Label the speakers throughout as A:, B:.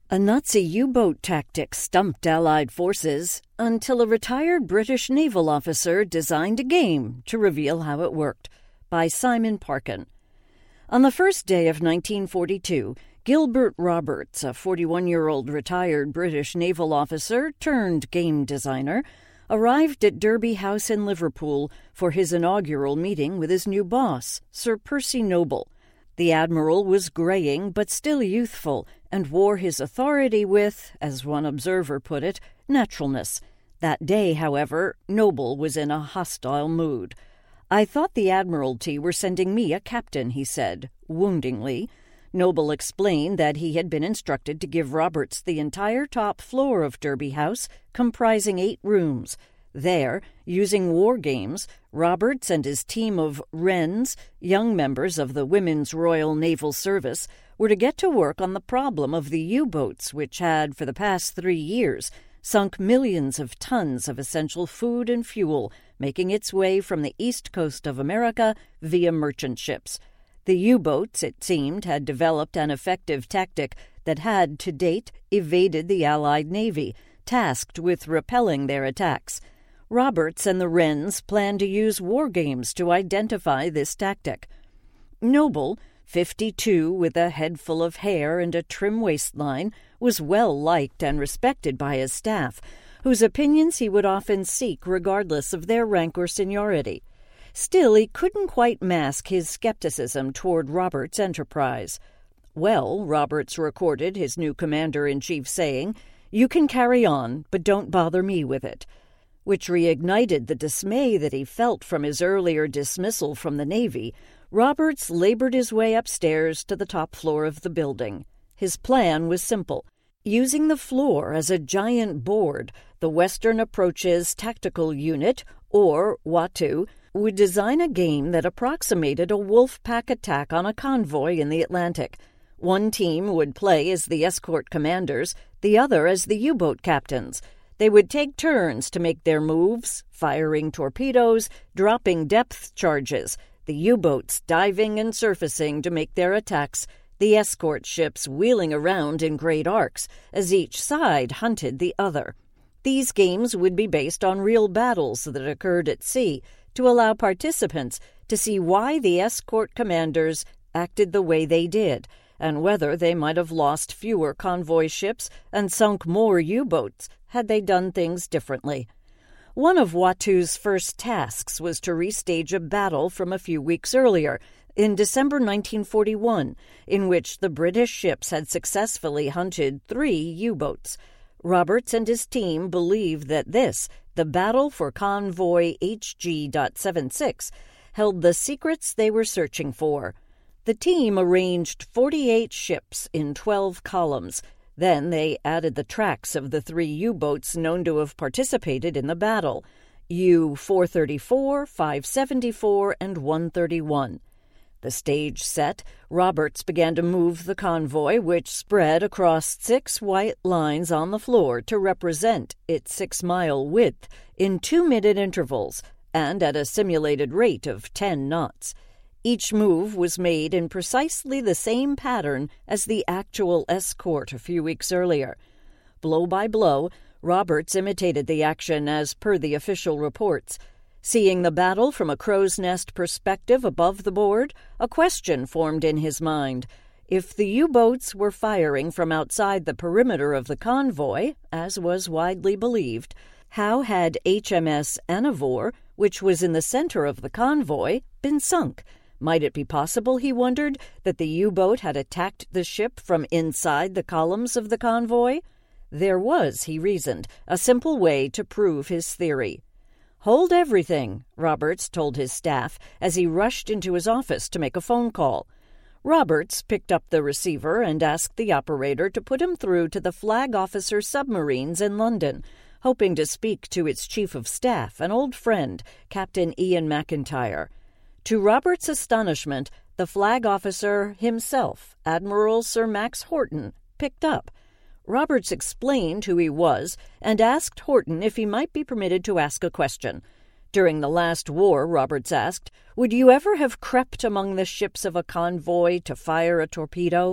A: A Nazi U-boat tactic stumped Allied forces until a retired British naval officer designed a game to reveal how it worked, by Simon Parkin. On the first day of 1942, Gilbert Roberts, a 41-year-old retired British naval officer turned game designer, arrived at Derby House in Liverpool for his inaugural meeting with his new boss, Sir Percy Noble. The Admiral was graying but still youthful and wore his authority with, as one observer put it, naturalness. That day, however, Noble was in a hostile mood. "I thought the Admiralty were sending me a captain," he said, woundingly. Noble explained that he had been instructed to give Roberts the entire top floor of Derby House, comprising 8 rooms. There, using war games, Roberts and his team of Wrens, young members of the Women's Royal Naval Service, were to get to work on the problem of the U-boats which had, for the past 3 years, sunk millions of tons of essential food and fuel, making its way from the east coast of America via merchant ships. The U-boats, it seemed, had developed an effective tactic that had, to date, evaded the Allied Navy, tasked with repelling their attacks. Roberts and the Wrens planned to use war games to identify this tactic. Noble, 52, with a head full of hair and a trim waistline, was well liked and respected by his staff, whose opinions he would often seek regardless of their rank or seniority. Still, he couldn't quite mask his skepticism toward Roberts' enterprise. "Well," Roberts recorded his new commander-in-chief saying, "you can carry on, but don't bother me with it," which reignited the dismay that he felt from his earlier dismissal from the Navy. Roberts labored his way upstairs to the top floor of the building. His plan was simple. Using the floor as a giant board, the Western Approaches Tactical Unit, or WATU, would design a game that approximated a wolf pack attack on a convoy in the Atlantic. One team would play as the escort commanders, the other as the U-boat captains. They would take turns to make their moves, firing torpedoes, dropping depth charges, the U-boats diving and surfacing to make their attacks, the escort ships wheeling around in great arcs as each side hunted the other. These games would be based on real battles that occurred at sea to allow participants to see why the escort commanders acted the way they did, and whether they might have lost fewer convoy ships and sunk more U-boats had they done things differently. One of Watu's first tasks was to restage a battle from a few weeks earlier, in December 1941, in which the British ships had successfully hunted 3 U-boats. Roberts and his team believed that this, the battle for Convoy HG.76, held the secrets they were searching for. The team arranged 48 ships in 12 columns. Then they added the tracks of the 3 U-boats known to have participated in the battle, U-434, 574, and 131. The stage set, Roberts began to move the convoy, which spread across 6 white lines on the floor to represent its 6-mile width in 2-minute intervals and at a simulated rate of 10 knots. Each move was made in precisely the same pattern as the actual escort a few weeks earlier. Blow by blow, Roberts imitated the action as per the official reports. Seeing the battle from a crow's nest perspective above the board, a question formed in his mind. If the U-boats were firing from outside the perimeter of the convoy, as was widely believed, how had HMS Anavor, which was in the center of the convoy, been sunk? Might it be possible, he wondered, that the U-boat had attacked the ship from inside the columns of the convoy? There was, he reasoned, a simple way to prove his theory. "Hold everything," Roberts told his staff as he rushed into his office to make a phone call. Roberts picked up the receiver and asked the operator to put him through to the Flag Officer Submarines in London, hoping to speak to its chief of staff, an old friend, Captain Ian McIntyre. To Roberts' astonishment, the flag officer himself, Admiral Sir Max Horton, picked up. Roberts explained who he was and asked Horton if he might be permitted to ask a question. During the last war, Roberts asked, would you ever have crept among the ships of a convoy to fire a torpedo?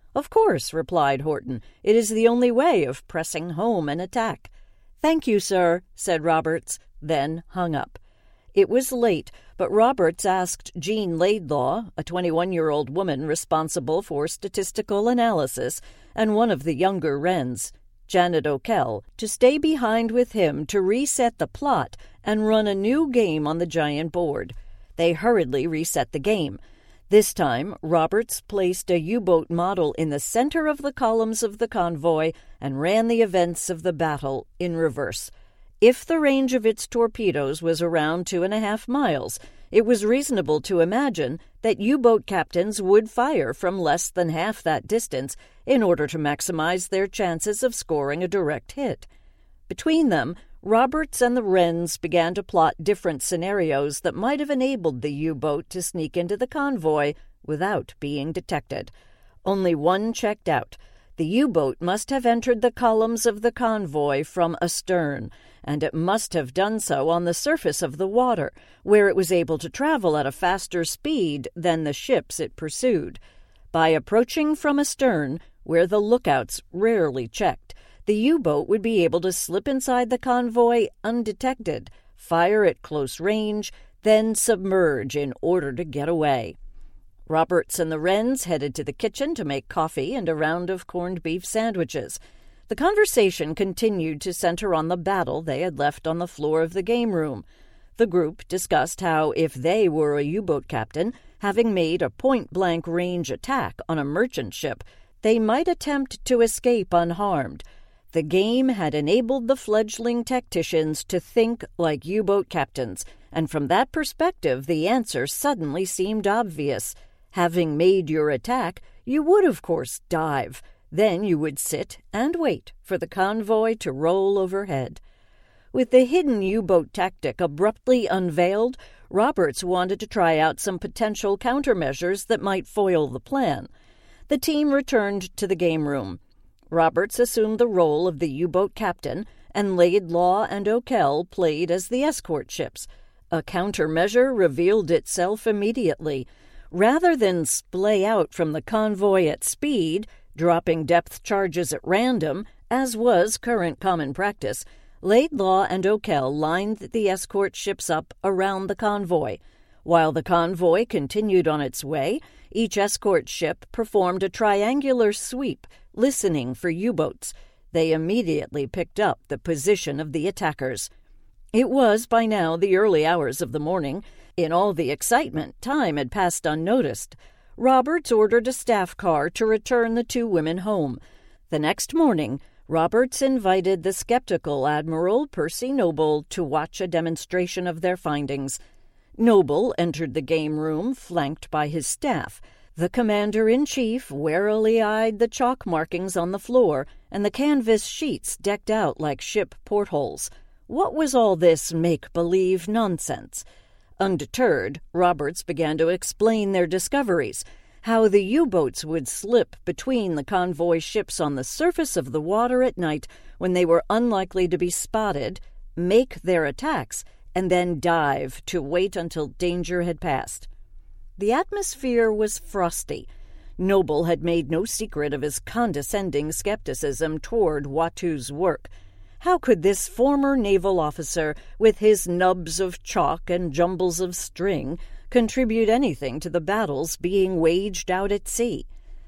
A: "Of course," replied Horton. "It is the only way of pressing home an attack." "Thank you, sir," said Roberts, then hung up. It was late, but Roberts asked Jean Laidlaw, a 21-year-old woman responsible for statistical analysis, and one of the younger Wrens, Janet O'Kell, to stay behind with him to reset the plot and run a new game on the giant board. They hurriedly reset the game. This time, Roberts placed a U-boat model in the center of the columns of the convoy and ran the events of the battle in reverse. If the range of its torpedoes was around 2.5 miles, it was reasonable to imagine that U-boat captains would fire from less than half that distance in order to maximize their chances of scoring a direct hit. Between them, Roberts and the Wrens began to plot different scenarios that might have enabled the U-boat to sneak into the convoy without being detected. Only one checked out. The U-boat must have entered the columns of the convoy from astern, and it must have done so on the surface of the water, where it was able to travel at a faster speed than the ships it pursued. By approaching from astern, where the lookouts rarely checked, the U-boat would be able to slip inside the convoy undetected, fire at close range, then submerge in order to get away. Roberts and the Wrens headed to the kitchen to make coffee and a round of corned beef sandwiches. The conversation continued to center on the battle they had left on the floor of the game room. The group discussed how, if they were a U-boat captain, having made a point-blank range attack on a merchant ship, they might attempt to escape unharmed. The game had enabled the fledgling tacticians to think like U-boat captains, and from that perspective the answer suddenly seemed obvious. Having made your attack, you would, of course, dive. Then you would sit and wait for the convoy to roll overhead. With the hidden U-boat tactic abruptly unveiled, Roberts wanted to try out some potential countermeasures that might foil the plan. The team returned to the game room. Roberts assumed the role of the U-boat captain, and Laidlaw and O'Kell played as the escort ships. A countermeasure revealed itself immediately. Rather than splay out from the convoy at speed, dropping depth charges at random, as was current common practice, Laidlaw and O'Kell lined the escort ships up around the convoy. While the convoy continued on its way, each escort ship performed a triangular sweep, listening for U-boats. They immediately picked up the position of the attackers. It was by now the early hours of the morning. In all the excitement, time had passed unnoticed. Roberts ordered a staff car to return the two women home. The next morning, Roberts invited the skeptical Admiral Percy Noble to watch a demonstration of their findings. Noble entered the game room flanked by his staff. The commander-in-chief warily eyed the chalk markings on the floor and the canvas sheets decked out like ship portholes. What was all this make-believe nonsense? Undeterred, Roberts began to explain their discoveries, how the U-boats would slip between the convoy ships on the surface of the water at night when they were unlikely to be spotted, make their attacks, and then dive to wait until danger had passed. The atmosphere was frosty. Noble had made no secret of his condescending skepticism toward Watteau's work. How could this former naval officer, with his nubs of chalk and jumbles of string, contribute anything to the battles being waged out at sea?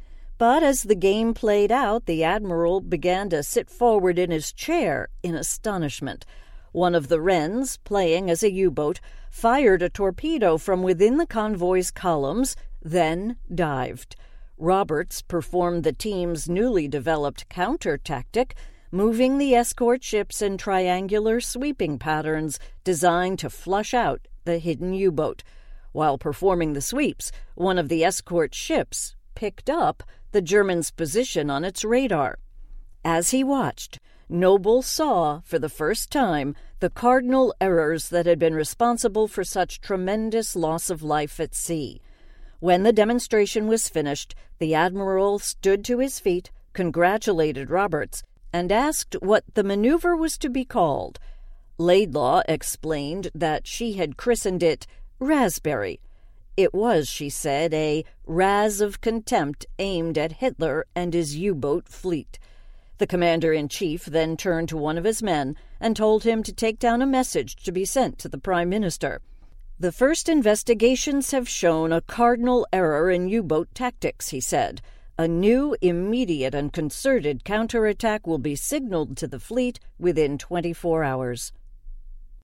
A: But as the game played out, the Admiral began to sit forward in his chair in astonishment. One of the Wrens, playing as a U-boat, fired a torpedo from within the convoy's columns, then dived. Roberts performed the team's newly developed counter-tactic, moving the escort ships in triangular sweeping patterns designed to flush out the hidden U-boat. While performing the sweeps, one of the escort ships picked up the German's position on its radar. As he watched, Noble saw, for the first time, the cardinal errors that had been responsible for such tremendous loss of life at sea. When the demonstration was finished, the Admiral stood to his feet, congratulated Roberts, and asked what the maneuver was to be called. Laidlaw explained that she had christened it Raspberry. It was, she said, a razz of contempt aimed at Hitler and his U-boat fleet. The commander-in-chief then turned to one of his men and told him to take down a message to be sent to the Prime Minister. The first investigations have shown a cardinal error in U-boat tactics, he said. A new, immediate, and concerted counterattack will be signaled to the fleet within 24 hours.